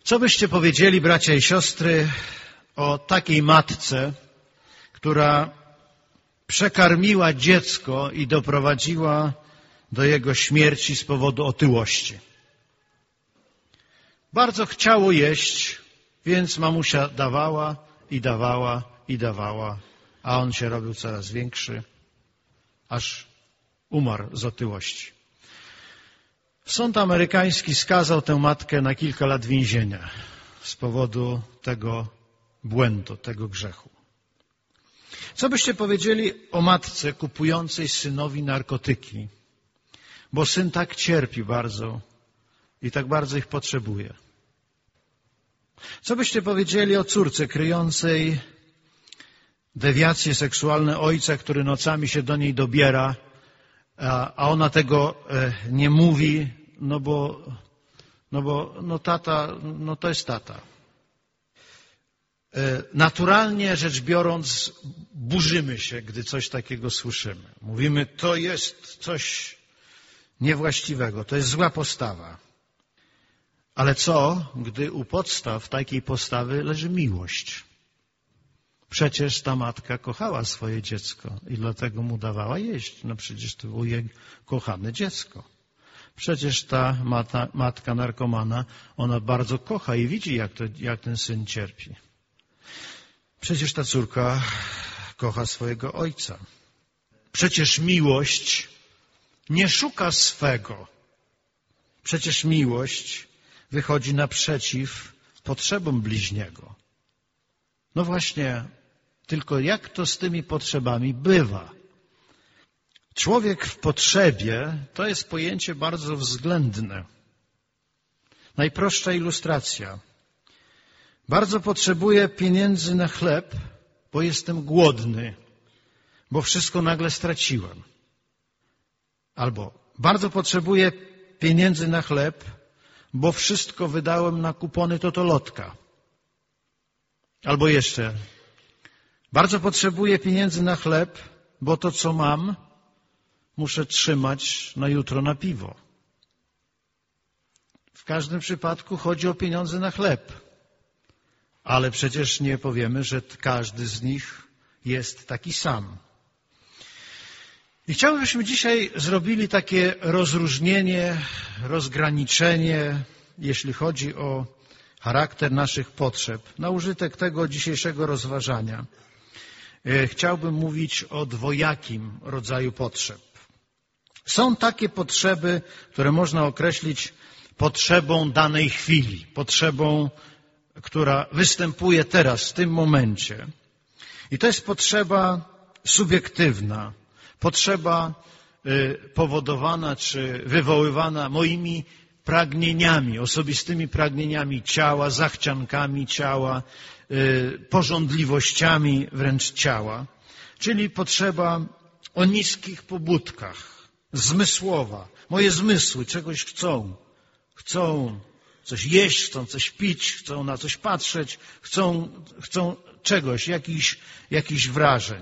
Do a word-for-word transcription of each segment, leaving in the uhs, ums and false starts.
Co byście powiedzieli, bracia i siostry, o takiej matce, która przekarmiła dziecko i doprowadziła do jego śmierci z powodu otyłości? Bardzo chciało jeść, więc mamusia dawała i dawała i dawała, a on się robił coraz większy, aż umarł z otyłości. Sąd amerykański skazał tę matkę na kilka lat więzienia z powodu tego błędu, tego grzechu. Co byście powiedzieli o matce kupującej synowi narkotyki, bo syn tak cierpi bardzo i tak bardzo ich potrzebuje? Co byście powiedzieli o córce kryjącej dewiacje seksualne ojca, który nocami się do niej dobiera, a ona tego nie mówi, no bo, no bo no tata, no to jest tata. Naturalnie rzecz biorąc, burzymy się, gdy coś takiego słyszymy. Mówimy, to jest coś niewłaściwego, to jest zła postawa. Ale co, gdy u podstaw takiej postawy leży miłość? Przecież ta matka kochała swoje dziecko i dlatego mu dawała jeść. No przecież to było jej kochane dziecko. Przecież ta mata, matka narkomana, ona bardzo kocha i widzi, jak, to, jak ten syn cierpi. Przecież ta córka kocha swojego ojca. Przecież miłość nie szuka swego. Przecież miłość wychodzi naprzeciw potrzebom bliźniego. No właśnie, tylko jak to z tymi potrzebami bywa? Człowiek w potrzebie to jest pojęcie bardzo względne. Najprostsza ilustracja. Bardzo potrzebuję pieniędzy na chleb, bo jestem głodny, bo wszystko nagle straciłem. Albo bardzo potrzebuję pieniędzy na chleb, bo wszystko wydałem na kupony totolotka. Albo jeszcze, bardzo potrzebuję pieniędzy na chleb, bo to, co mam, muszę trzymać na jutro na piwo. W każdym przypadku chodzi o pieniądze na chleb. Ale przecież nie powiemy, że każdy z nich jest taki sam. I chciałbym, żebyśmy dzisiaj zrobili takie rozróżnienie, rozgraniczenie, jeśli chodzi o charakter naszych potrzeb. Na użytek tego dzisiejszego rozważania chciałbym mówić o dwojakim rodzaju potrzeb. Są takie potrzeby, które można określić potrzebą danej chwili, potrzebą, która występuje teraz, w tym momencie. I to jest potrzeba subiektywna, potrzeba powodowana czy wywoływana moimi pragnieniami, osobistymi pragnieniami ciała, zachciankami ciała, pożądliwościami wręcz ciała, czyli potrzeba o niskich pobudkach, zmysłowa. Moje zmysły czegoś chcą. Chcą coś jeść, chcą coś pić, chcą na coś patrzeć, chcą, chcą czegoś, jakichś, jakichś wrażeń.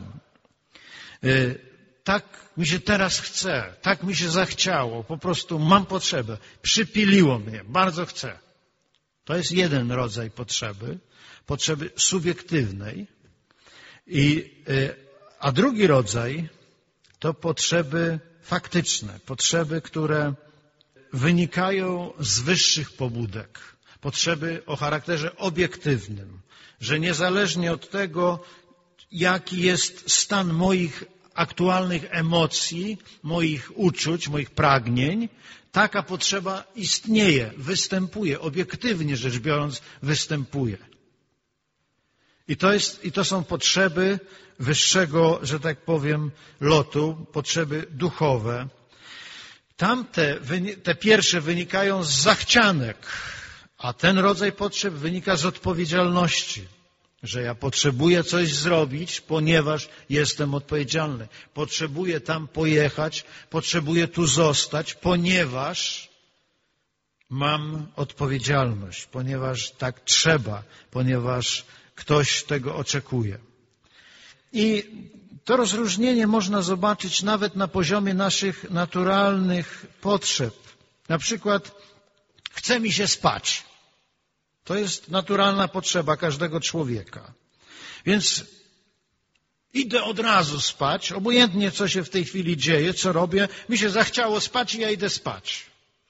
Tak mi się teraz chce, tak mi się zachciało, po prostu mam potrzebę, przypiliło mnie, bardzo chcę. To jest jeden rodzaj potrzeby, potrzeby subiektywnej. I, a drugi rodzaj to potrzeby faktyczne, potrzeby, które wynikają z wyższych pobudek, potrzeby o charakterze obiektywnym, że niezależnie od tego, jaki jest stan moich aktualnych emocji, moich uczuć, moich pragnień, taka potrzeba istnieje, występuje, obiektywnie rzecz biorąc, występuje. I to jest, i to są potrzeby wyższego, że tak powiem, lotu, potrzeby duchowe. Tamte, te pierwsze wynikają z zachcianek, a ten rodzaj potrzeb wynika z odpowiedzialności, że ja potrzebuję coś zrobić, ponieważ jestem odpowiedzialny. Potrzebuję tam pojechać, potrzebuję tu zostać, ponieważ mam odpowiedzialność, ponieważ tak trzeba, ponieważ ktoś tego oczekuje. I to rozróżnienie można zobaczyć nawet na poziomie naszych naturalnych potrzeb. Na przykład chce mi się spać. To jest naturalna potrzeba każdego człowieka. Więc idę od razu spać, obojętnie co się w tej chwili dzieje, co robię, mi się zachciało spać i ja idę spać.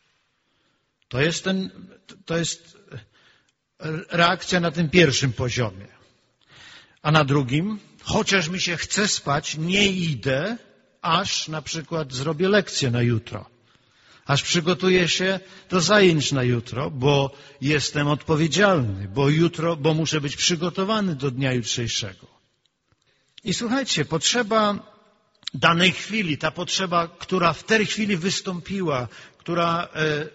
To jest, ten, to jest reakcja na tym pierwszym poziomie. A na drugim, chociaż mi się chce spać, nie idę, aż na przykład zrobię lekcję na jutro. Aż przygotuję się do zajęć na jutro, bo jestem odpowiedzialny, bo jutro, bo muszę być przygotowany do dnia jutrzejszego. I słuchajcie, potrzeba danej chwili, ta potrzeba, która w tej chwili wystąpiła, która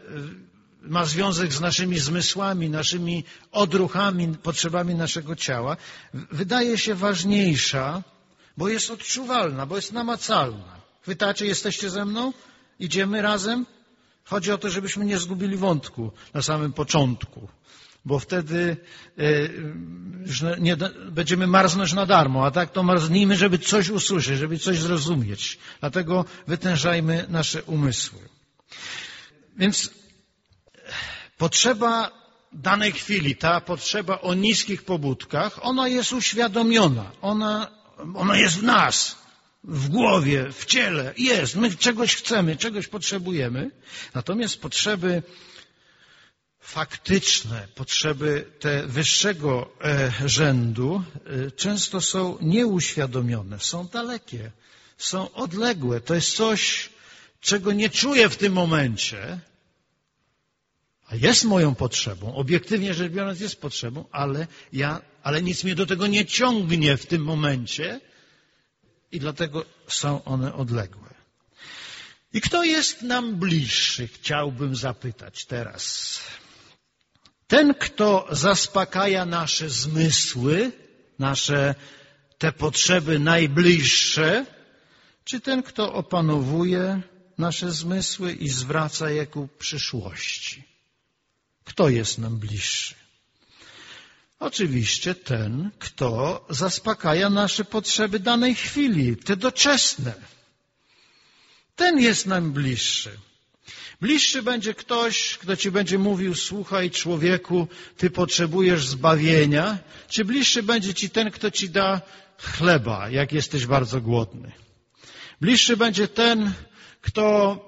ma związek z naszymi zmysłami, naszymi odruchami, potrzebami naszego ciała, wydaje się ważniejsza, bo jest odczuwalna, bo jest namacalna. Chwytacie, jesteście ze mną? Idziemy razem? Chodzi o to, żebyśmy nie zgubili wątku na samym początku, bo wtedy już nie będziemy marznąć na darmo, a tak to marznijmy, żeby coś usłyszeć, żeby coś zrozumieć. Dlatego wytężajmy nasze umysły. Więc potrzeba danej chwili, ta potrzeba o niskich pobudkach, ona jest uświadomiona, ona, ona jest w nas. W głowie, w ciele jest. My czegoś chcemy, czegoś potrzebujemy. Natomiast potrzeby faktyczne, potrzeby te wyższego rzędu często są nieuświadomione, są dalekie, są odległe. To jest coś, czego nie czuję w tym momencie, a jest moją potrzebą. Obiektywnie rzecz biorąc jest potrzebą, ale, ja, ale nic mnie do tego nie ciągnie w tym momencie, i dlatego są one odległe. I kto jest nam bliższy? Chciałbym zapytać teraz. Ten, kto zaspokaja nasze zmysły, nasze te potrzeby najbliższe, czy ten, kto opanowuje nasze zmysły i zwraca je ku przyszłości? Kto jest nam bliższy? Oczywiście ten, kto zaspokaja nasze potrzeby danej chwili, te doczesne. Ten jest nam bliższy. Bliższy będzie ktoś, kto ci będzie mówił, słuchaj człowieku, ty potrzebujesz zbawienia, czy bliższy będzie ci ten, kto ci da chleba, jak jesteś bardzo głodny. Bliższy będzie ten, kto,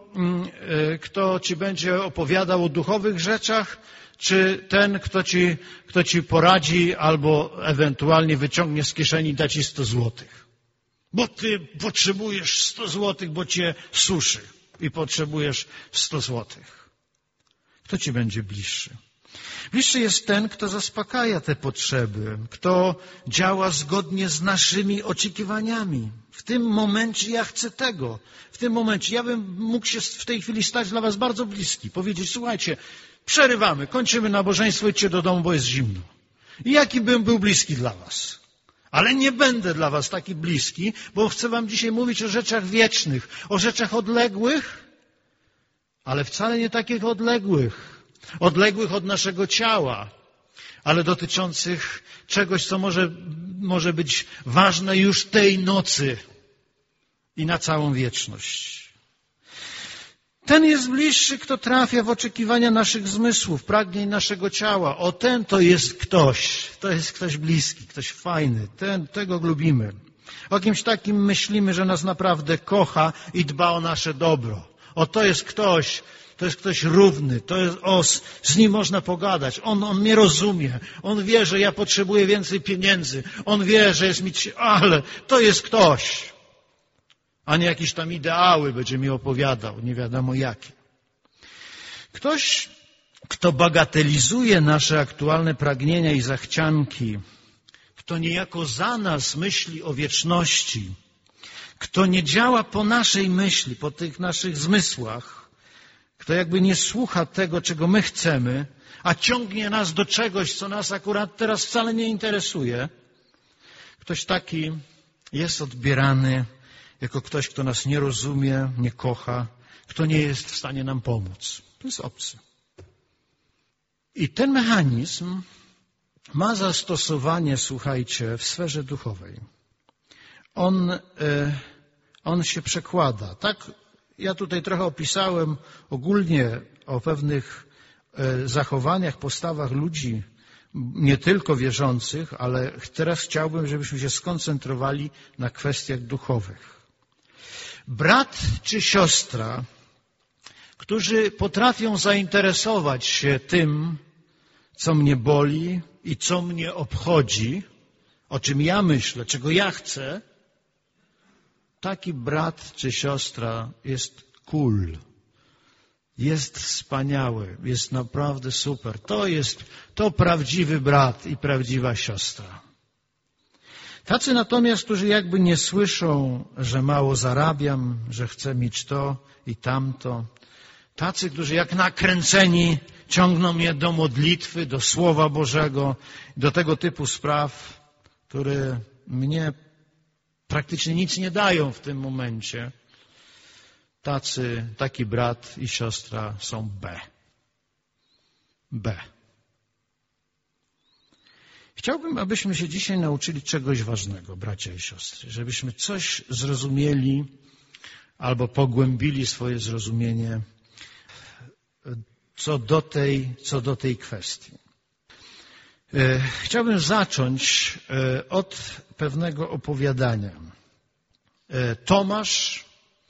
kto ci będzie opowiadał o duchowych rzeczach, czy ten, kto ci, kto ci poradzi albo ewentualnie wyciągnie z kieszeni i da ci sto złotych. Bo ty potrzebujesz sto złotych, bo cię suszy i potrzebujesz sto złotych. Kto ci będzie bliższy? Bliższy jest ten, kto zaspokaja te potrzeby, kto działa zgodnie z naszymi oczekiwaniami. W tym momencie ja chcę tego. W tym momencie ja bym mógł się w tej chwili stać dla was bardzo bliski. Powiedzieć, słuchajcie, przerywamy, kończymy nabożeństwo, idźcie do domu, bo jest zimno. I jaki bym był bliski dla was? Ale nie będę dla was taki bliski, bo chcę wam dzisiaj mówić o rzeczach wiecznych, o rzeczach odległych, ale wcale nie takich odległych. Odległych od naszego ciała, ale dotyczących czegoś, co może, może być ważne już tej nocy i na całą wieczność. Ten jest bliższy, kto trafia w oczekiwania naszych zmysłów, pragnień naszego ciała. O, ten to jest ktoś, to jest ktoś bliski, ktoś fajny, ten, tego lubimy. O kimś takim myślimy, że nas naprawdę kocha i dba o nasze dobro. O, to jest ktoś, to jest ktoś równy, to jest os, z nim można pogadać. On, on mnie rozumie, on wie, że ja potrzebuję więcej pieniędzy, on wie, że jest mi, ale to jest ktoś. A nie jakieś tam ideały będzie mi opowiadał, nie wiadomo jakie. Ktoś, kto bagatelizuje nasze aktualne pragnienia i zachcianki, kto niejako za nas myśli o wieczności, kto nie działa po naszej myśli, po tych naszych zmysłach, kto jakby nie słucha tego, czego my chcemy, a ciągnie nas do czegoś, co nas akurat teraz wcale nie interesuje, ktoś taki jest odbierany jako ktoś, kto nas nie rozumie, nie kocha, kto nie jest w stanie nam pomóc. To jest obcy. I ten mechanizm ma zastosowanie, słuchajcie, w sferze duchowej. On, on się przekłada. Tak, ja tutaj trochę opisałem ogólnie o pewnych zachowaniach, postawach ludzi nie tylko wierzących, ale teraz chciałbym, żebyśmy się skoncentrowali na kwestiach duchowych. Brat czy siostra, którzy potrafią zainteresować się tym, co mnie boli i co mnie obchodzi, o czym ja myślę, czego ja chcę, taki brat czy siostra jest cool, jest wspaniały, jest naprawdę super. To jest to prawdziwy brat i prawdziwa siostra. Tacy natomiast, którzy jakby nie słyszą, że mało zarabiam, że chcę mieć to i tamto. Tacy, którzy jak nakręceni ciągną mnie do modlitwy, do Słowa Bożego, do tego typu spraw, które mnie praktycznie nic nie dają w tym momencie. Tacy, taki brat i siostra są B. B. Chciałbym, abyśmy się dzisiaj nauczyli czegoś ważnego, bracia i siostry, żebyśmy coś zrozumieli albo pogłębili swoje zrozumienie co do tej, co do tej kwestii. Chciałbym zacząć od pewnego opowiadania. Tomasz,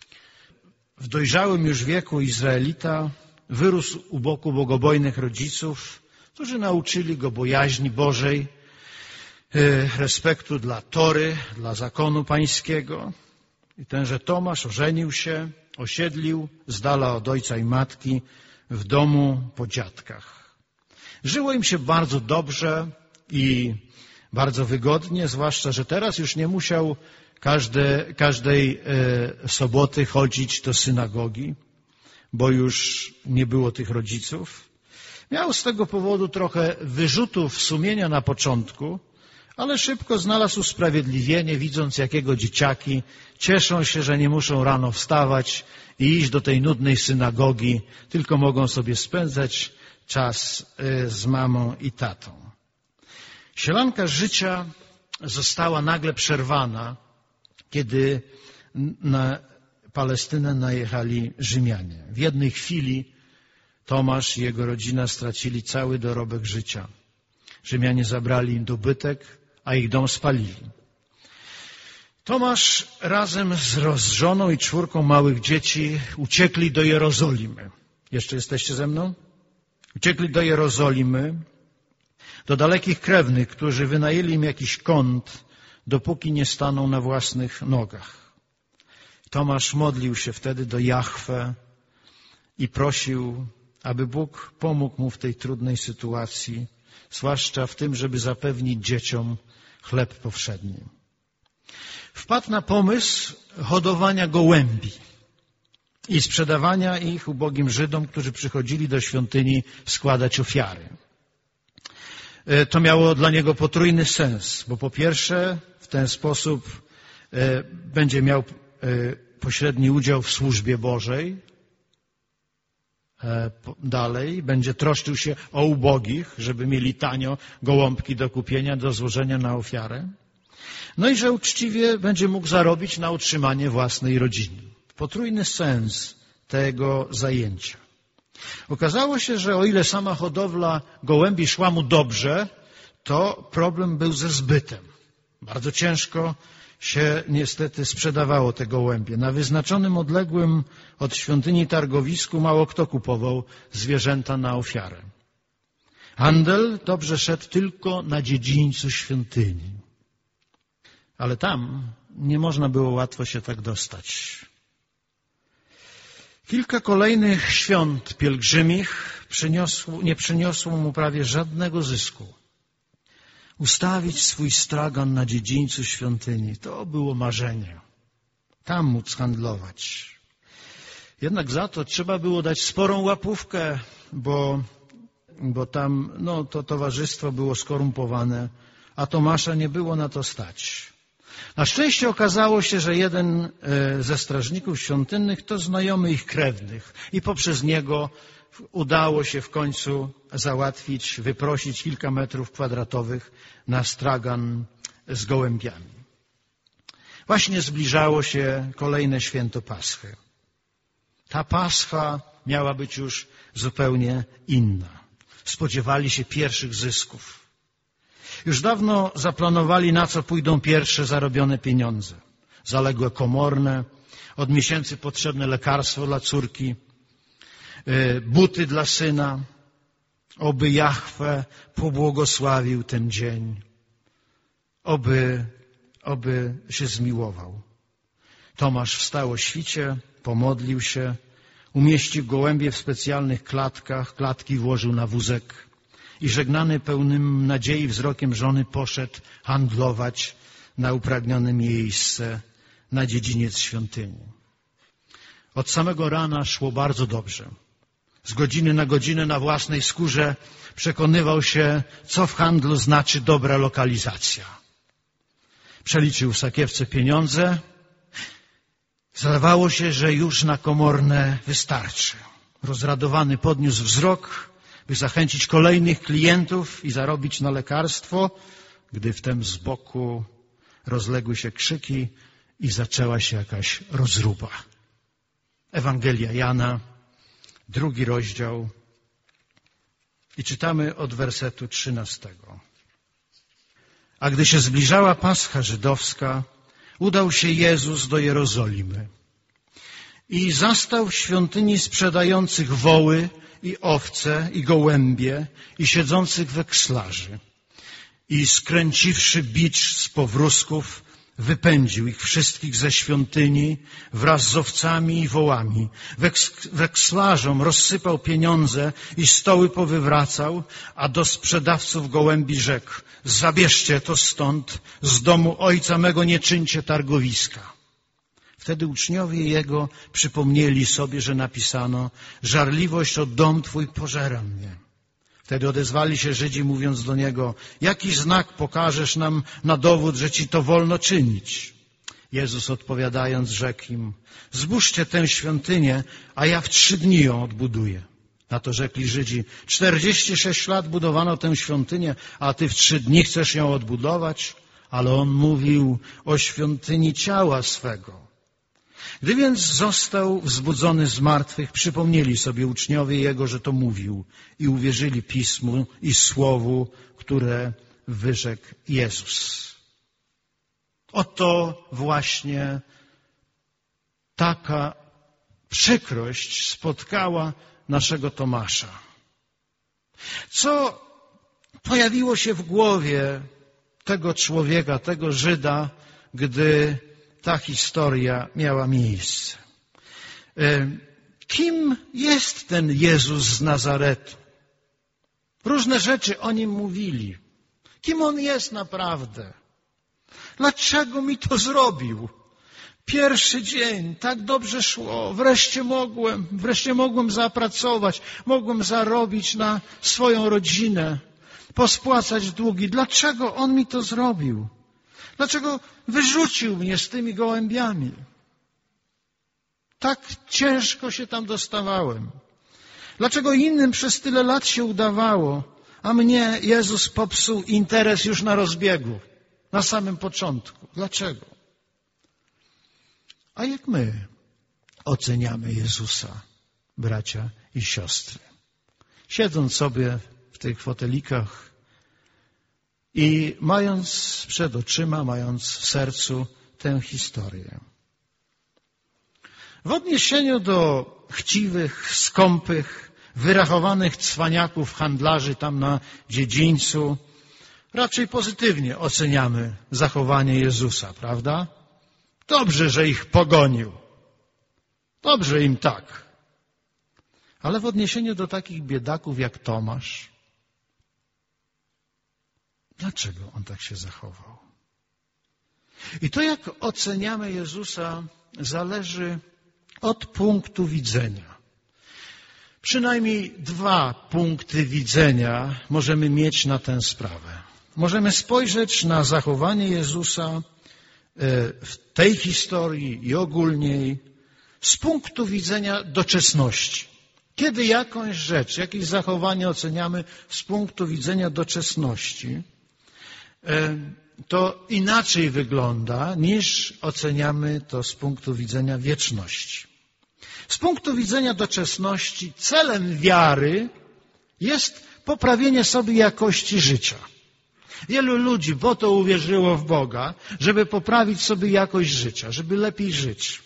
w dojrzałym już wieku Izraelita, wyrósł u boku bogobojnych rodziców, którzy nauczyli go bojaźni Bożej, respektu dla Tory, dla zakonu pańskiego. I tenże Tomasz ożenił się, osiedlił z dala od ojca i matki w domu po dziadkach. Żyło im się bardzo dobrze i bardzo wygodnie, zwłaszcza, że teraz już nie musiał każde, każdej e, soboty chodzić do synagogi, bo już nie było tych rodziców. Miał z tego powodu trochę wyrzutów sumienia na początku, ale szybko znalazł usprawiedliwienie, widząc, jakiego dzieciaki cieszą się, że nie muszą rano wstawać i iść do tej nudnej synagogi, tylko mogą sobie spędzać czas z mamą i tatą. Sielanka życia została nagle przerwana, kiedy na Palestynę najechali Rzymianie. W jednej chwili Tomasz i jego rodzina stracili cały dorobek życia. Rzymianie zabrali im dobytek, a ich dom spalili. Tomasz razem z żoną i czwórką małych dzieci uciekli do Jerozolimy. Jeszcze jesteście ze mną? Uciekli do Jerozolimy, do dalekich krewnych, którzy wynajęli im jakiś kąt, dopóki nie staną na własnych nogach. Tomasz modlił się wtedy do Jahwe i prosił, aby Bóg pomógł mu w tej trudnej sytuacji, zwłaszcza w tym, żeby zapewnić dzieciom chleb powszedni. Wpadł na pomysł hodowania gołębi i sprzedawania ich ubogim Żydom, którzy przychodzili do świątyni składać ofiary. To miało dla niego potrójny sens, bo po pierwsze w ten sposób będzie miał pośredni udział w służbie Bożej, dalej będzie troszczył się o ubogich, żeby mieli tanio gołąbki do kupienia, do złożenia na ofiarę. No i że uczciwie będzie mógł zarobić na utrzymanie własnej rodziny. Potrójny sens tego zajęcia. Okazało się, że o ile sama hodowla gołębi szła mu dobrze, to problem był ze zbytem. Bardzo ciężko się niestety sprzedawało te gołębie. Na wyznaczonym odległym od świątyni targowisku mało kto kupował zwierzęta na ofiarę. Handel dobrze szedł tylko na dziedzińcu świątyni. Ale tam nie można było łatwo się tak dostać. Kilka kolejnych świąt pielgrzymich przyniosło, nie przyniosło mu prawie żadnego zysku. Ustawić swój stragan na dziedzińcu świątyni, to było marzenie. Tam móc handlować. Jednak za to trzeba było dać sporą łapówkę, bo, bo tam no, to towarzystwo było skorumpowane, a Tomasza nie było na to stać. Na szczęście okazało się, że jeden ze strażników świątynnych to znajomy ich krewnych i poprzez niego udało się w końcu załatwić, wyprosić kilka metrów kwadratowych na stragan z gołębiami. Właśnie zbliżało się kolejne święto Paschy. Ta Pascha miała być już zupełnie inna. Spodziewali się pierwszych zysków. Już dawno zaplanowali, na co pójdą pierwsze zarobione pieniądze. Zaległe komorne, od miesięcy potrzebne lekarstwo dla córki, buty dla syna. Oby Jahwe pobłogosławił ten dzień. Oby, oby się zmiłował. Tomasz wstał o świcie, pomodlił się, umieścił gołębie w specjalnych klatkach, klatki włożył na wózek i żegnany pełnym nadziei wzrokiem żony poszedł handlować na upragnione miejsce na dziedziniec świątyni. Od samego rana szło bardzo dobrze. Z godziny na godzinę na własnej skórze przekonywał się, co w handlu znaczy dobra lokalizacja. Przeliczył w sakiewce pieniądze. Zdawało się, że już na komorne wystarczy. Rozradowany podniósł wzrok, by zachęcić kolejnych klientów i zarobić na lekarstwo, gdy wtem z boku rozległy się krzyki i zaczęła się jakaś rozruba. Ewangelia Jana, drugi rozdział i czytamy od wersetu trzynastego. A gdy się zbliżała Pascha żydowska, udał się Jezus do Jerozolimy i zastał w świątyni sprzedających woły i owce i gołębie i siedzących wekslarzy. I skręciwszy bicz z powrózków, wypędził ich wszystkich ze świątyni wraz z owcami i wołami. Wekslarzom rozsypał pieniądze i stoły powywracał, a do sprzedawców gołębi rzekł: zabierzcie to stąd, z domu ojca mego nie czyńcie targowiska. Wtedy uczniowie Jego przypomnieli sobie, że napisano: żarliwość o dom Twój pożera mnie. Wtedy odezwali się Żydzi, mówiąc do Niego: jaki znak pokażesz nam na dowód, że Ci to wolno czynić? Jezus odpowiadając rzekł im: zbóżcie tę świątynię, a ja w trzy dni ją odbuduję. Na to rzekli Żydzi: czterdzieści sześć lat budowano tę świątynię, a Ty w trzy dni chcesz ją odbudować? Ale On mówił o świątyni ciała swego. Gdy więc został wzbudzony z martwych, przypomnieli sobie uczniowie Jego, że to mówił i uwierzyli Pismu i Słowu, które wyrzekł Jezus. Oto właśnie taka przykrość spotkała naszego Tomasza. Co pojawiło się w głowie tego człowieka, tego Żyda, gdy ta historia miała miejsce? Kim jest ten Jezus z Nazaretu? Różne rzeczy o Nim mówili. Kim On jest naprawdę? Dlaczego mi to zrobił? Pierwszy dzień, tak dobrze szło, wreszcie mogłem, wreszcie mogłem zapracować, mogłem zarobić na swoją rodzinę, pospłacać długi. Dlaczego On mi to zrobił? Dlaczego wyrzucił mnie z tymi gołębiami? Tak ciężko się tam dostawałem. Dlaczego innym przez tyle lat się udawało, a mnie Jezus popsuł interes już na rozbiegu, na samym początku? Dlaczego? A jak my oceniamy Jezusa, bracia i siostry? Siedząc sobie w tych fotelikach i mając przed oczyma, mając w sercu tę historię. W odniesieniu do chciwych, skąpych, wyrachowanych cwaniaków, handlarzy tam na dziedzińcu, raczej pozytywnie oceniamy zachowanie Jezusa, prawda? Dobrze, że ich pogonił. Dobrze im tak. Ale w odniesieniu do takich biedaków jak Tomasz, dlaczego on tak się zachował? I to, jak oceniamy Jezusa, zależy od punktu widzenia. Przynajmniej dwa punkty widzenia możemy mieć na tę sprawę. Możemy spojrzeć na zachowanie Jezusa w tej historii i ogólniej z punktu widzenia doczesności. Kiedy jakąś rzecz, jakieś zachowanie oceniamy z punktu widzenia doczesności, to inaczej wygląda, niż oceniamy to z punktu widzenia wieczności. Z punktu widzenia doczesności celem wiary jest poprawienie sobie jakości życia. Wielu ludzi po to uwierzyło w Boga, żeby poprawić sobie jakość życia, żeby lepiej żyć.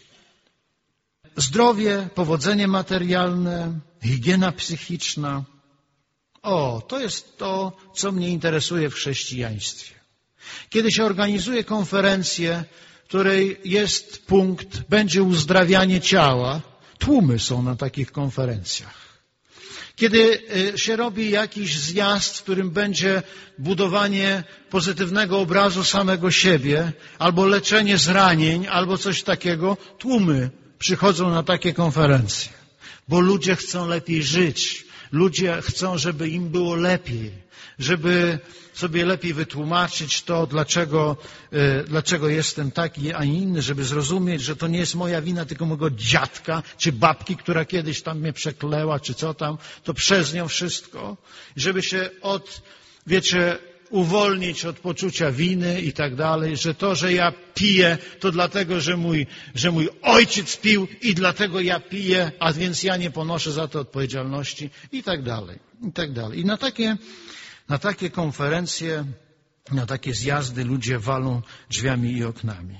Zdrowie, powodzenie materialne, higiena psychiczna. O, to jest to, co mnie interesuje w chrześcijaństwie. Kiedy się organizuje konferencję, w której jest punkt, będzie uzdrawianie ciała, tłumy są na takich konferencjach. Kiedy się robi jakiś zjazd, w którym będzie budowanie pozytywnego obrazu samego siebie, albo leczenie zranień, albo coś takiego, tłumy przychodzą na takie konferencje, bo ludzie chcą lepiej żyć. Ludzie chcą, żeby im było lepiej, żeby sobie lepiej wytłumaczyć to, dlaczego, dlaczego jestem taki, a nie inny, żeby zrozumieć, że to nie jest moja wina, tylko mojego dziadka, czy babki, która kiedyś tam mnie przekleła, czy co tam, to przez nią wszystko. Żeby się od, wiecie, uwolnić od poczucia winy i tak dalej, że to, że ja piję, to dlatego, że mój, że mój ojciec pił i dlatego ja piję, a więc ja nie ponoszę za to odpowiedzialności i tak dalej, i tak dalej. I na takie, na takie konferencje, na takie zjazdy ludzie walą drzwiami i oknami.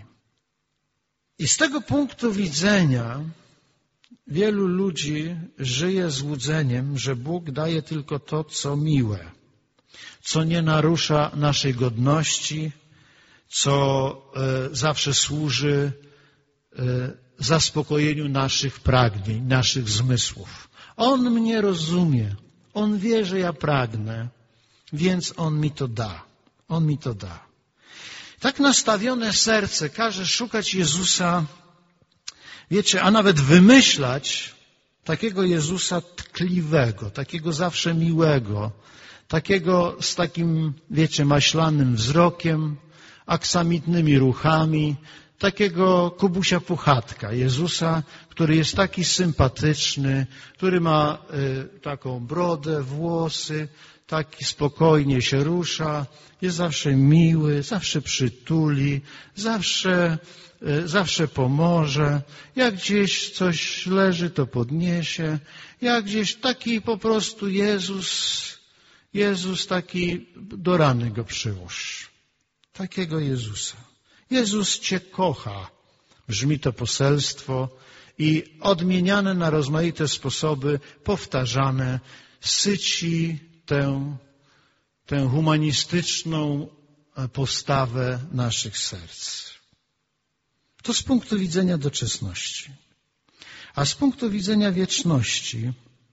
I z tego punktu widzenia wielu ludzi żyje złudzeniem, że Bóg daje tylko to, co miłe, co nie narusza naszej godności, co e, zawsze służy e, zaspokojeniu naszych pragnień, naszych zmysłów. On mnie rozumie, On wie, że ja pragnę, więc On mi to da. On mi to da. Tak nastawione serce każe szukać Jezusa, wiecie, a nawet wymyślać takiego Jezusa tkliwego, takiego zawsze miłego, takiego z takim, wiecie, maślanym wzrokiem, aksamitnymi ruchami, takiego Kubusia Puchatka, Jezusa, który jest taki sympatyczny, który ma y, taką brodę, włosy, taki spokojnie się rusza, jest zawsze miły, zawsze przytuli, zawsze, y, zawsze pomoże. Jak gdzieś coś leży, to podniesie. Jak gdzieś taki po prostu Jezus, Jezus taki, do rany go przyłóż. Takiego Jezusa. Jezus Cię kocha. Brzmi to poselstwo i odmieniane na rozmaite sposoby, powtarzane, syci tę, tę humanistyczną postawę naszych serc. To z punktu widzenia doczesności. A z punktu widzenia wieczności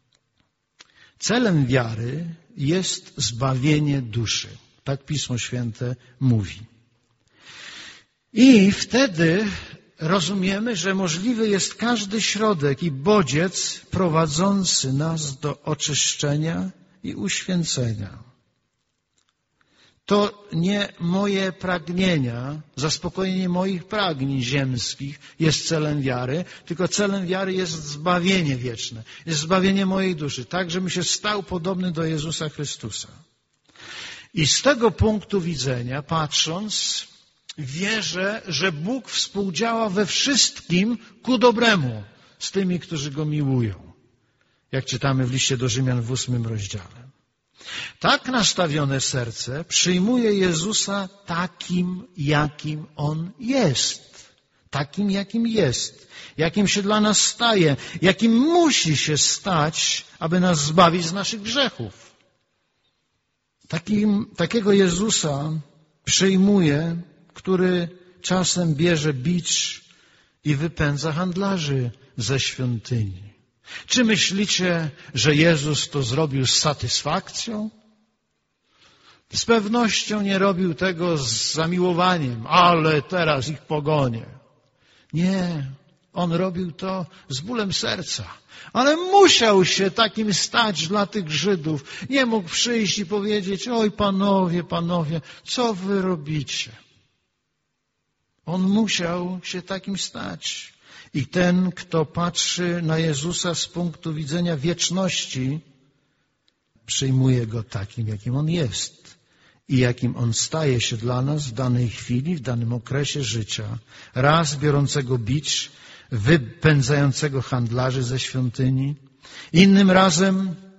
celem wiary jest zbawienie duszy. Tak Pismo Święte mówi. I wtedy rozumiemy, że możliwy jest każdy środek i bodziec prowadzący nas do oczyszczenia i uświęcenia. To nie moje pragnienia, zaspokojenie moich pragnień ziemskich jest celem wiary, tylko celem wiary jest zbawienie wieczne, jest zbawienie mojej duszy, tak żebym się stał podobny do Jezusa Chrystusa. I z tego punktu widzenia, patrząc, wierzę, że Bóg współdziała we wszystkim ku dobremu z tymi, którzy Go miłują. Jak czytamy w liście do Rzymian w ósmym rozdziale. Tak nastawione serce przyjmuje Jezusa takim, jakim On jest. Takim, jakim jest. Jakim się dla nas staje. Jakim musi się stać, aby nas zbawić z naszych grzechów. Takim, takiego Jezusa przyjmuje, który czasem bierze bicz i wypędza handlarzy ze świątyni. Czy myślicie, że Jezus to zrobił z satysfakcją? Z pewnością nie robił tego z zamiłowaniem, ale teraz ich pogonię. Nie, On robił to z bólem serca. Ale musiał się takim stać dla tych Żydów. Nie mógł przyjść i powiedzieć, oj panowie, panowie, co wy robicie? On musiał się takim stać. I ten, kto patrzy na Jezusa z punktu widzenia wieczności, przyjmuje Go takim, jakim On jest i jakim On staje się dla nas w danej chwili, w danym okresie życia. Raz biorącego bicz, wypędzającego handlarzy ze świątyni, innym razem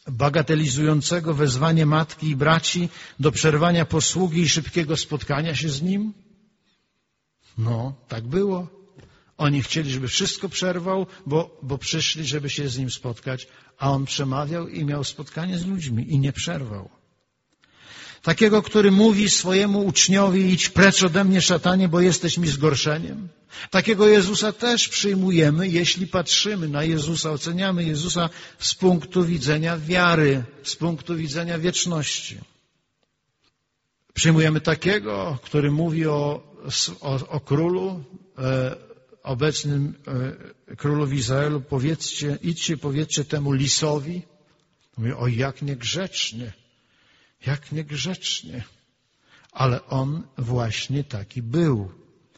bagatelizującego wezwanie matki i braci do przerwania posługi i szybkiego spotkania się z nim? No, tak było. Oni chcieli, żeby wszystko przerwał, bo, bo przyszli, żeby się z nim spotkać, a on przemawiał i miał spotkanie z ludźmi i nie przerwał. Takiego, który mówi swojemu uczniowi: idź precz ode mnie, szatanie, bo jesteś mi zgorszeniem. Takiego Jezusa też przyjmujemy, jeśli patrzymy na Jezusa, oceniamy Jezusa z punktu widzenia wiary, z punktu widzenia wieczności. Przyjmujemy takiego, który mówi o, o, o królu, e, obecnym e, królowi Izraelu: powiedzcie, idźcie, powiedzcie temu lisowi. Mówi: o, jak niegrzecznie. Jak niegrzecznie. Ale on właśnie taki był.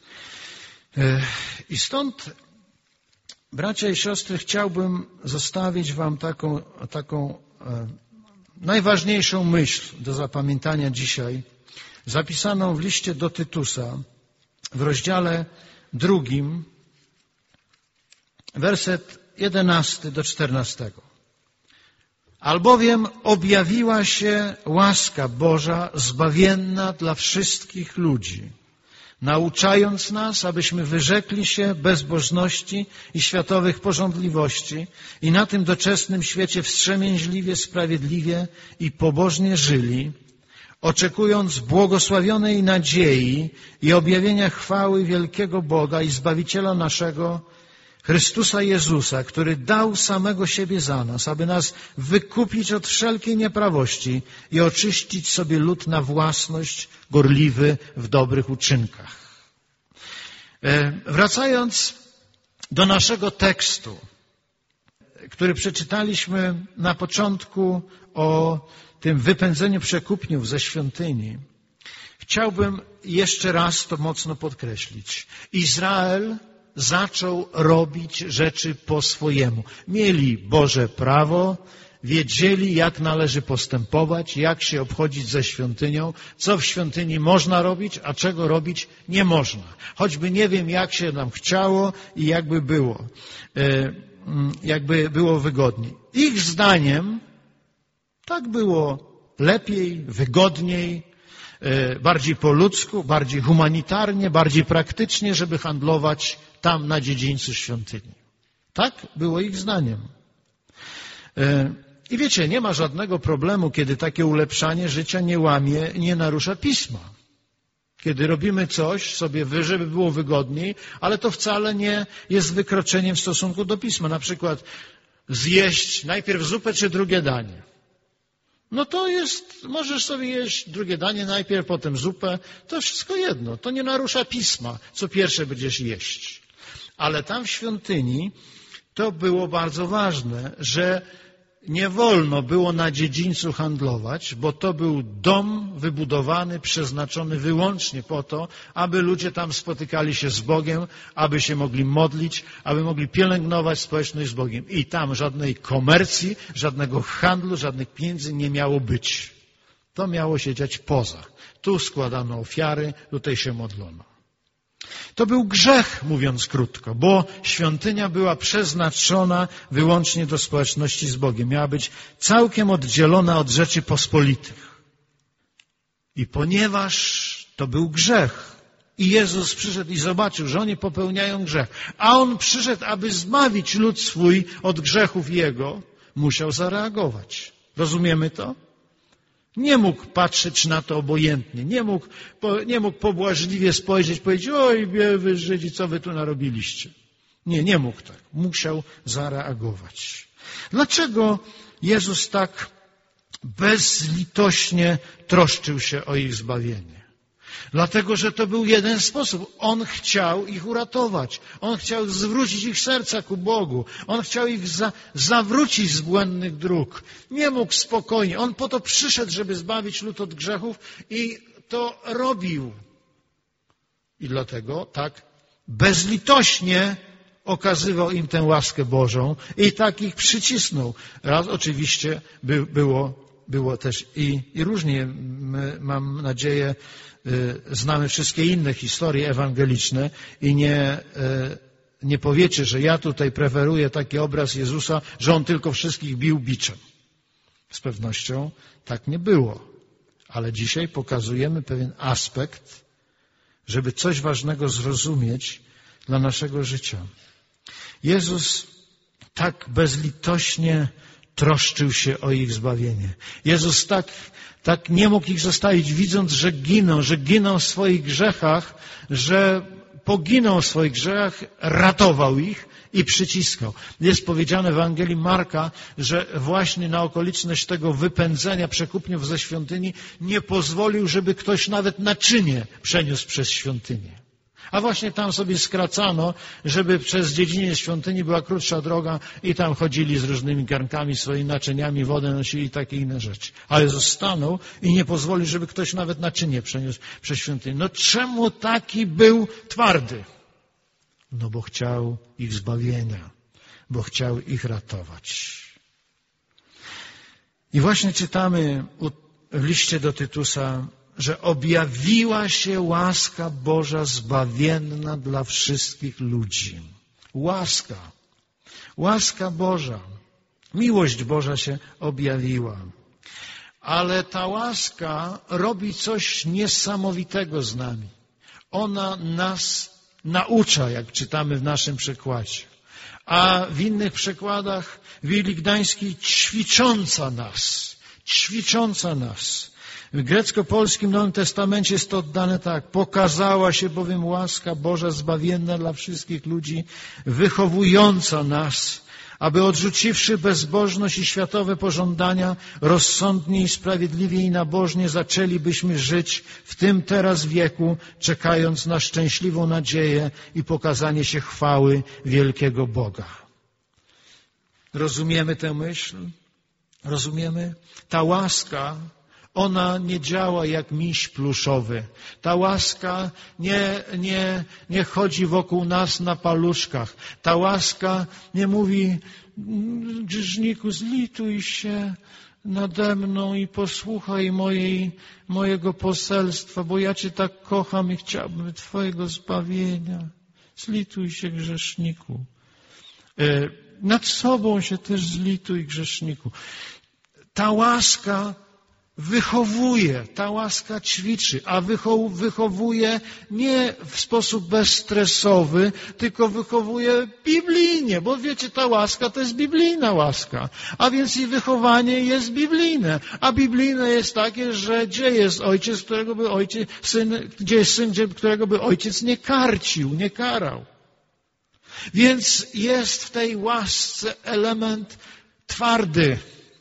I stąd, bracia i siostry, chciałbym zostawić wam taką, taką najważniejszą myśl do zapamiętania dzisiaj, zapisaną w liście do Tytusa w rozdziale drugim, werset jedenasty do czternastego. Albowiem objawiła się łaska Boża zbawienna dla wszystkich ludzi, nauczając nas, abyśmy wyrzekli się bezbożności i światowych pożądliwości i na tym doczesnym świecie wstrzemięźliwie, sprawiedliwie i pobożnie żyli, oczekując błogosławionej nadziei i objawienia chwały wielkiego Boga i Zbawiciela naszego, Chrystusa Jezusa, który dał samego siebie za nas, aby nas wykupić od wszelkiej nieprawości i oczyścić sobie lud na własność, gorliwy w dobrych uczynkach. Wracając do naszego tekstu, który przeczytaliśmy na początku o tym wypędzeniu przekupniów ze świątyni, chciałbym jeszcze raz to mocno podkreślić. Izrael zaczął robić rzeczy po swojemu. Mieli Boże prawo, wiedzieli, jak należy postępować, jak się obchodzić ze świątynią, co w świątyni można robić, a czego robić nie można. Choćby nie wiem, jak się nam chciało i jakby było, jakby było wygodniej. Ich zdaniem tak było lepiej, wygodniej, bardziej po ludzku, bardziej humanitarnie, bardziej praktycznie, żeby handlować tam na dziedzińcu świątyni. Tak było ich zdaniem. I wiecie, nie ma żadnego problemu, kiedy takie ulepszanie życia nie łamie, nie narusza Pisma. Kiedy robimy coś sobie, żeby było wygodniej, ale to wcale nie jest wykroczeniem w stosunku do Pisma. Na przykład zjeść najpierw zupę czy drugie danie. No to jest, możesz sobie jeść drugie danie najpierw, potem zupę. To wszystko jedno. To nie narusza Pisma, co pierwsze będziesz jeść. Ale tam w świątyni to było bardzo ważne, że nie wolno było na dziedzińcu handlować, bo to był dom wybudowany, przeznaczony wyłącznie po to, aby ludzie tam spotykali się z Bogiem, aby się mogli modlić, aby mogli pielęgnować społeczność z Bogiem. I tam żadnej komercji, żadnego handlu, żadnych pieniędzy nie miało być. To miało się dziać poza. Tu składano ofiary, tutaj się modlono. To był grzech, mówiąc krótko, bo świątynia była przeznaczona wyłącznie do społeczności z Bogiem. Miała być całkiem oddzielona od rzeczy pospolitych. I ponieważ to był grzech i Jezus przyszedł i zobaczył, że oni popełniają grzech, a On przyszedł, aby zbawić lud swój od grzechów Jego, musiał zareagować. Rozumiemy to? Nie mógł patrzeć na to obojętnie, nie mógł, nie mógł pobłażliwie spojrzeć, powiedzieć: oj, wy Żydzi, co wy tu narobiliście. Nie, nie mógł tak. Musiał zareagować. Dlaczego Jezus tak bezlitośnie troszczył się o ich zbawienie? Dlatego, że to był jeden sposób. On chciał ich uratować. On chciał zwrócić ich serca ku Bogu. On chciał ich za, zawrócić z błędnych dróg. Nie mógł spokojnie. On po to przyszedł, żeby zbawić lud od grzechów i to robił. I dlatego tak bezlitośnie okazywał im tę łaskę Bożą i tak ich przycisnął. Raz oczywiście by, było, było też i, i różnie. My, mam nadzieję, znamy wszystkie inne historie ewangeliczne i nie, nie powiecie, że ja tutaj preferuję taki obraz Jezusa, że On tylko wszystkich bił biczem. Z pewnością tak nie było. Ale dzisiaj pokazujemy pewien aspekt, żeby coś ważnego zrozumieć dla naszego życia. Jezus tak bezlitośnie troszczył się o ich zbawienie. Jezus tak, tak nie mógł ich zostawić, widząc, że giną, że giną w swoich grzechach, że poginą w swoich grzechach, ratował ich i przyciskał. Jest powiedziane w Ewangelii Marka, że właśnie na okoliczność tego wypędzenia przekupniów ze świątyni nie pozwolił, żeby ktoś nawet naczynie przeniósł przez świątynię. A właśnie tam sobie skracano, żeby przez dziedziniec świątyni była krótsza droga i tam chodzili z różnymi garnkami, swoimi naczyniami, wodę nosili i takie inne rzeczy. A Jezus stanął i nie pozwolił, żeby ktoś nawet naczynie przeniósł przez świątynię. No czemu taki był twardy? No bo chciał ich zbawienia, bo chciał ich ratować. I właśnie czytamy w liście do Tytusa, że objawiła się łaska Boża zbawienna dla wszystkich ludzi. Łaska. Łaska Boża. Miłość Boża się objawiła. Ale ta łaska robi coś niesamowitego z nami. Ona nas naucza, jak czytamy w naszym przekładzie. A w innych przekładach w Biblii Gdańskiej ćwicząca nas. Ćwicząca nas. W grecko-polskim Nowym Testamencie jest to oddane tak. Pokazała się bowiem łaska Boża zbawienna dla wszystkich ludzi, wychowująca nas, aby odrzuciwszy bezbożność i światowe pożądania, rozsądnie i sprawiedliwie i nabożnie zaczęlibyśmy żyć w tym teraz wieku, czekając na szczęśliwą nadzieję i pokazanie się chwały wielkiego Boga. Rozumiemy tę myśl? Rozumiemy? Ta łaska, ona nie działa jak miś pluszowy. Ta łaska nie, nie, nie chodzi wokół nas na paluszkach. Ta łaska nie mówi: grzeszniku, zlituj się nade mną i posłuchaj mojej, mojego poselstwa, bo ja Cię tak kocham i chciałbym Twojego zbawienia. Zlituj się, grzeszniku. Nad sobą się też zlituj, grzeszniku. Ta łaska wychowuje, ta łaska ćwiczy, a wychowuje nie w sposób bezstresowy, tylko wychowuje biblijnie, bo wiecie, ta łaska to jest biblijna łaska, a więc i wychowanie jest biblijne, a biblijne jest takie, że gdzie jest ojciec, którego by ojciec, syn, gdzie jest syn, którego by ojciec nie karcił, nie karał. Więc jest w tej łasce element twardy.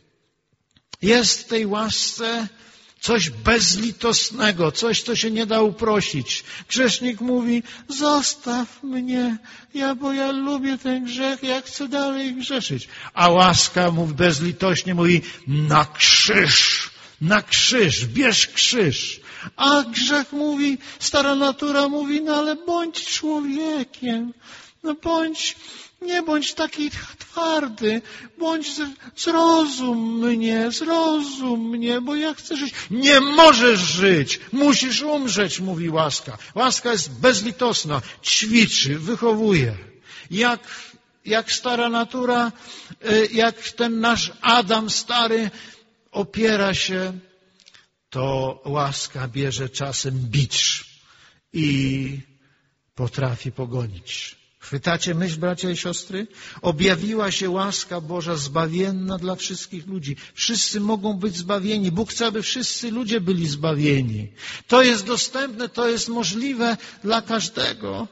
Jest w tej łasce coś bezlitosnego, coś, co się nie da uprosić. Grzesznik mówi: zostaw mnie, ja, bo ja lubię ten grzech, ja chcę dalej grzeszyć. A łaska mówi bezlitośnie, mówi: na krzyż, na krzyż, bierz krzyż. A grzech mówi, stara natura mówi: no ale bądź człowiekiem, no bądź... Nie bądź taki twardy, bądź, zrozum mnie, zrozum mnie, bo ja chcę żyć. Nie możesz żyć, musisz umrzeć, mówi łaska. Łaska jest bezlitosna, ćwiczy, wychowuje. Jak, jak stara natura, jak ten nasz Adam stary opiera się, to łaska bierze czasem bicz i potrafi pogonić. Chwytacie myśl, bracia i siostry? Objawiła się łaska Boża zbawienna dla wszystkich ludzi. Wszyscy mogą być zbawieni. Bóg chce, aby wszyscy ludzie byli zbawieni. To jest dostępne, to jest możliwe dla każdego.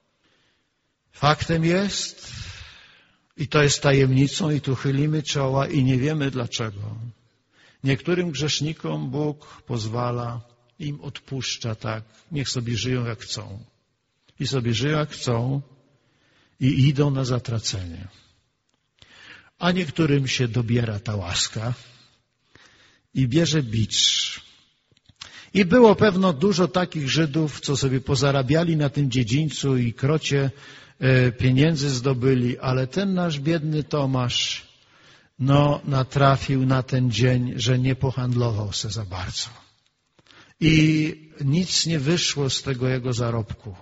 Faktem jest, i to jest tajemnicą, i tu chylimy czoła i nie wiemy dlaczego. Niektórym grzesznikom Bóg pozwala, im odpuszcza tak. Niech sobie żyją jak chcą. I sobie żyją jak chcą. I idą na zatracenie. A niektórym się dobiera ta łaska i bierze bicz. I było pewno dużo takich Żydów, co sobie pozarabiali na tym dziedzińcu i krocie pieniędzy zdobyli, ale ten nasz biedny Tomasz no, natrafił na ten dzień, że nie pohandlował se za bardzo. I nic nie wyszło z tego jego zarobku.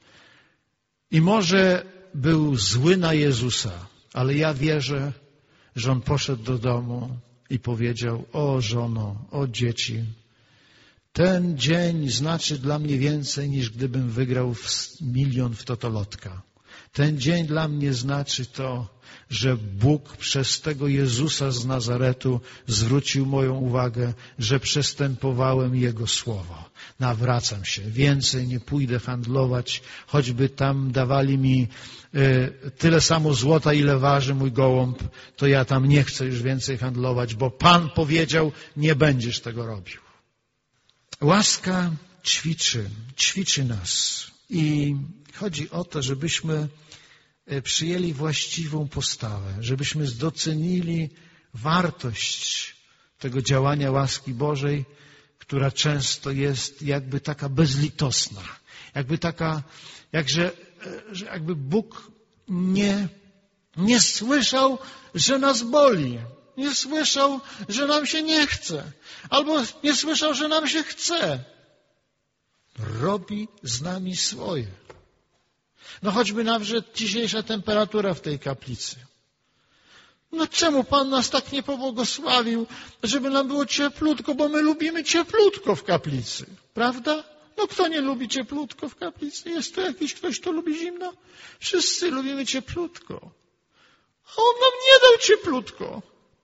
I może był zły na Jezusa, ale ja wierzę, że on poszedł do domu i powiedział: o żono, o dzieci, ten dzień znaczy dla mnie więcej, niż gdybym wygrał milion w totolotka. Ten dzień dla mnie znaczy to, że Bóg przez tego Jezusa z Nazaretu zwrócił moją uwagę, że przestępowałem Jego słowo. Nawracam się, więcej nie pójdę handlować, choćby tam dawali mi y, tyle samo złota, ile waży mój gołąb, to ja tam nie chcę już więcej handlować, bo Pan powiedział, nie będziesz tego robił. Łaska ćwiczy, ćwiczy nas i chodzi o to, żebyśmy przyjęli właściwą postawę, żebyśmy docenili wartość tego działania łaski Bożej, która często jest jakby taka bezlitosna, jakby taka, jakże, że jakby Bóg nie, nie słyszał, że nas boli, nie słyszał, że nam się nie chce, albo nie słyszał, że nam się chce. Robi z nami swoje. No choćby nawet dzisiejsza temperatura w tej kaplicy. No czemu Pan nas tak nie pobłogosławił, żeby nam było cieplutko, bo my lubimy cieplutko w kaplicy, prawda? No kto nie lubi cieplutko w kaplicy? Jest tu jakiś ktoś, kto lubi zimno? Wszyscy lubimy cieplutko. A On nam nie dał cieplutko.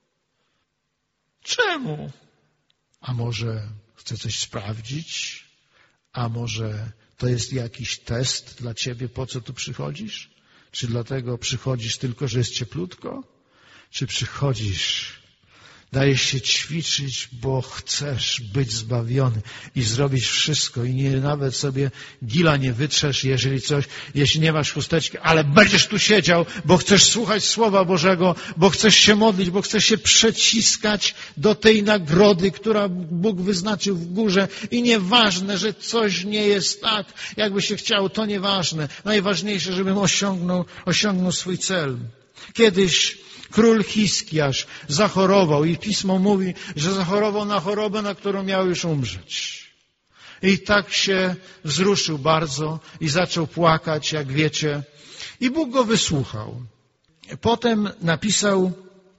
Czemu? A może chce coś sprawdzić? A może to jest jakiś test dla ciebie, po co tu przychodzisz? Czy dlatego przychodzisz tylko, że jest cieplutko? Czy przychodzisz, dajesz się ćwiczyć, bo chcesz być zbawiony i zrobić wszystko i nie nawet sobie gila nie wytrzesz, jeżeli coś, jeśli nie masz chusteczki, ale będziesz tu siedział, bo chcesz słuchać Słowa Bożego, bo chcesz się modlić, bo chcesz się przeciskać do tej nagrody, która Bóg wyznaczył w górze i nieważne, że coś nie jest tak, jakby się chciało, to nieważne. Najważniejsze, żebym osiągnął, osiągnął swój cel. Kiedyś król Hiskiasz zachorował i Pismo mówi, że zachorował na chorobę, na którą miał już umrzeć. I tak się wzruszył bardzo i zaczął płakać, jak wiecie. I Bóg go wysłuchał. Potem napisał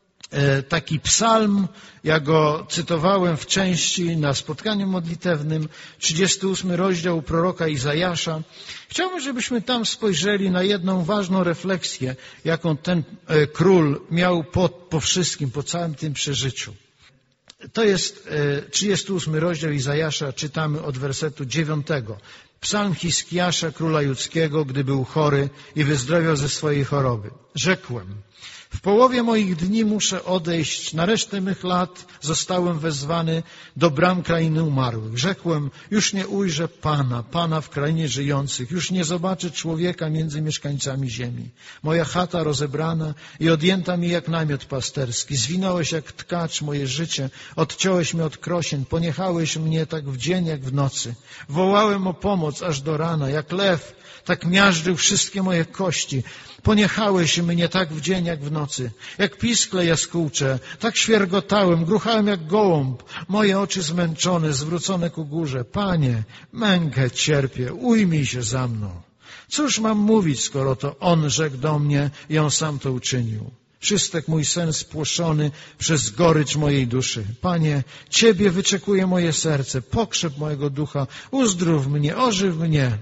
taki psalm, ja go cytowałem w części na spotkaniu modlitewnym, trzydziesty ósmy rozdział proroka Izajasza. Chciałbym, żebyśmy tam spojrzeli na jedną ważną refleksję, jaką ten król miał po, po wszystkim, po całym tym przeżyciu. To jest trzydziesty ósmy rozdział Izajasza, czytamy od wersetu dziewiątego. Psalm Hiskiasza, króla judzkiego, gdy był chory i wyzdrowiał ze swojej choroby. Rzekłem: w połowie moich dni muszę odejść, na resztę mych lat zostałem wezwany do bram krainy umarłych. Rzekłem: już nie ujrzę Pana, Pana w krainie żyjących, już nie zobaczę człowieka między mieszkańcami ziemi. Moja chata rozebrana i odjęta mi jak namiot pasterski. Zwinąłeś jak tkacz moje życie, odciąłeś mnie od krosień, poniechałeś mnie tak w dzień jak w nocy. Wołałem o pomoc aż do rana, jak lew, tak miażdżył wszystkie moje kości. Poniechałeś mnie tak w dzień jak w nocy. Jak piskle jaskółcze, tak świergotałem, gruchałem jak gołąb. Moje oczy zmęczone, zwrócone ku górze. Panie, mękę cierpię, ujmij się za mną. Cóż mam mówić, skoro to On rzekł do mnie i On sam to uczynił? Wszystek mój sen spłoszony przez gorycz mojej duszy. Panie, Ciebie wyczekuje moje serce, pokrzep mojego ducha, uzdrów mnie, ożyw mnie.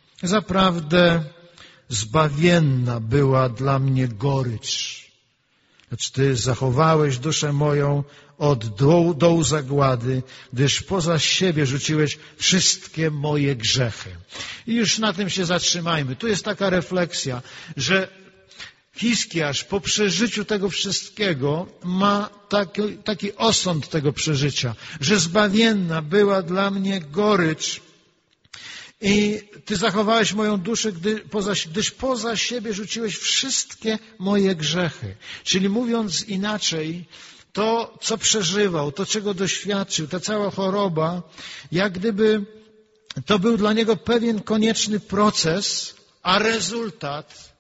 Zaprawdę zbawienna była dla mnie gorycz, lecz Ty zachowałeś duszę moją od dołu, dołu zagłady, gdyż poza siebie rzuciłeś wszystkie moje grzechy. I już na tym się zatrzymajmy. Tu jest taka refleksja, że Hiskiasz po przeżyciu tego wszystkiego ma taki, taki osąd tego przeżycia, że zbawienna była dla mnie gorycz i Ty zachowałeś moją duszę, gdy poza, gdyż poza siebie rzuciłeś wszystkie moje grzechy. Czyli mówiąc inaczej, to, co przeżywał, to, czego doświadczył, ta cała choroba, jak gdyby to był dla niego pewien konieczny proces, a rezultat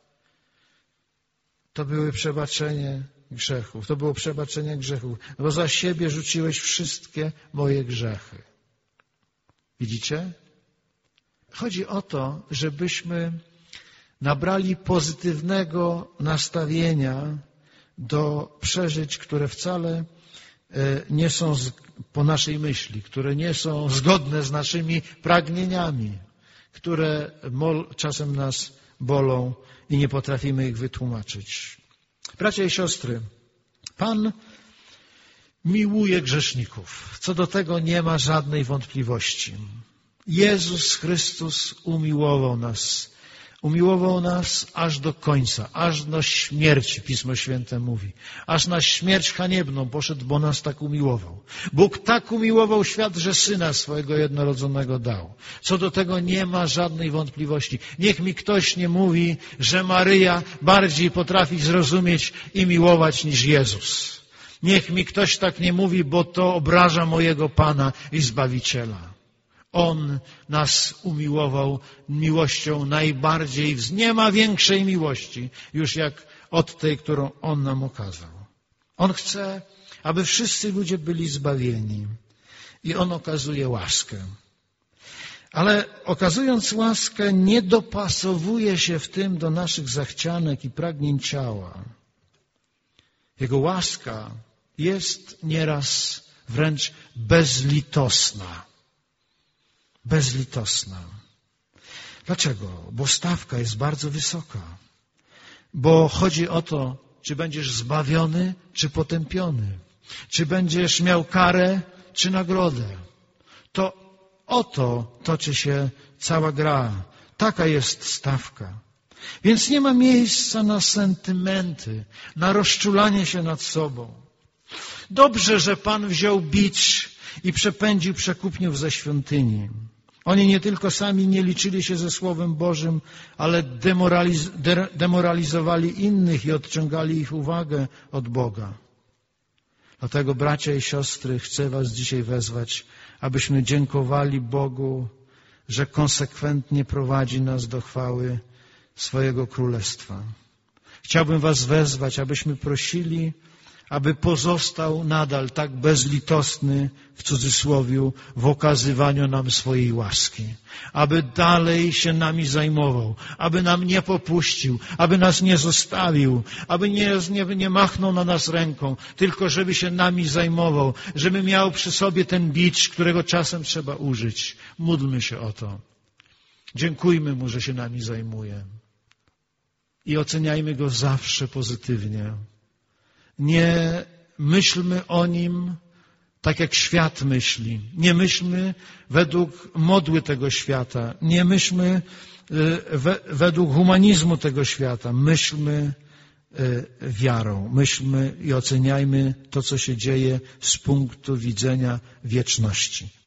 to były przebaczenie grzechów. To było przebaczenie grzechów, bo za siebie rzuciłeś wszystkie moje grzechy. Widzicie? Chodzi o to, żebyśmy nabrali pozytywnego nastawienia do przeżyć, które wcale nie są po naszej myśli, które nie są zgodne z naszymi pragnieniami, które czasem nas bolą i nie potrafimy ich wytłumaczyć. Bracia i siostry, Pan miłuje grzeszników. Co do tego nie ma żadnej wątpliwości. Jezus Chrystus umiłował nas. Umiłował nas aż do końca, aż do śmierci, Pismo Święte mówi. Aż na śmierć haniebną poszedł, bo nas tak umiłował. Bóg tak umiłował świat, że Syna swojego jednorodzonego dał. Co do tego nie ma żadnej wątpliwości. Niech mi ktoś nie mówi, że Maryja bardziej potrafi zrozumieć i miłować niż Jezus. Niech mi ktoś tak nie mówi, bo to obraża mojego Pana i Zbawiciela. On nas umiłował miłością najbardziej, nie ma większej miłości już jak od tej, którą On nam okazał. On chce, aby wszyscy ludzie byli zbawieni i On okazuje łaskę. Ale okazując łaskę, nie dopasowuje się w tym do naszych zachcianek i pragnień ciała. Jego łaska jest nieraz wręcz bezlitosna. Bezlitosna. Dlaczego? Bo stawka jest bardzo wysoka. Bo chodzi o to, czy będziesz zbawiony, czy potępiony. Czy będziesz miał karę, czy nagrodę. To o to toczy się cała gra. Taka jest stawka. Więc nie ma miejsca na sentymenty, na rozczulanie się nad sobą. Dobrze, że Pan wziął bicz i przepędził przekupniów ze świątyni. Oni nie tylko sami nie liczyli się ze Słowem Bożym, ale demoraliz- de- demoralizowali innych i odciągali ich uwagę od Boga. Dlatego, bracia i siostry, chcę was dzisiaj wezwać, abyśmy dziękowali Bogu, że konsekwentnie prowadzi nas do chwały swojego Królestwa. Chciałbym was wezwać, abyśmy prosili, aby pozostał nadal tak bezlitosny, w cudzysłowiu, w okazywaniu nam swojej łaski. Aby dalej się nami zajmował, aby nam nie popuścił, aby nas nie zostawił, aby nie, nie, nie machnął na nas ręką, tylko żeby się nami zajmował, żeby miał przy sobie ten bicz, którego czasem trzeba użyć. Módlmy się o to. Dziękujmy Mu, że się nami zajmuje. I oceniajmy Go zawsze pozytywnie. Nie myślmy o Nim tak, jak świat myśli. Nie myślmy według modły tego świata. Nie myślmy we, według humanizmu tego świata. Myślmy wiarą. Myślmy i oceniajmy to, co się dzieje z punktu widzenia wieczności.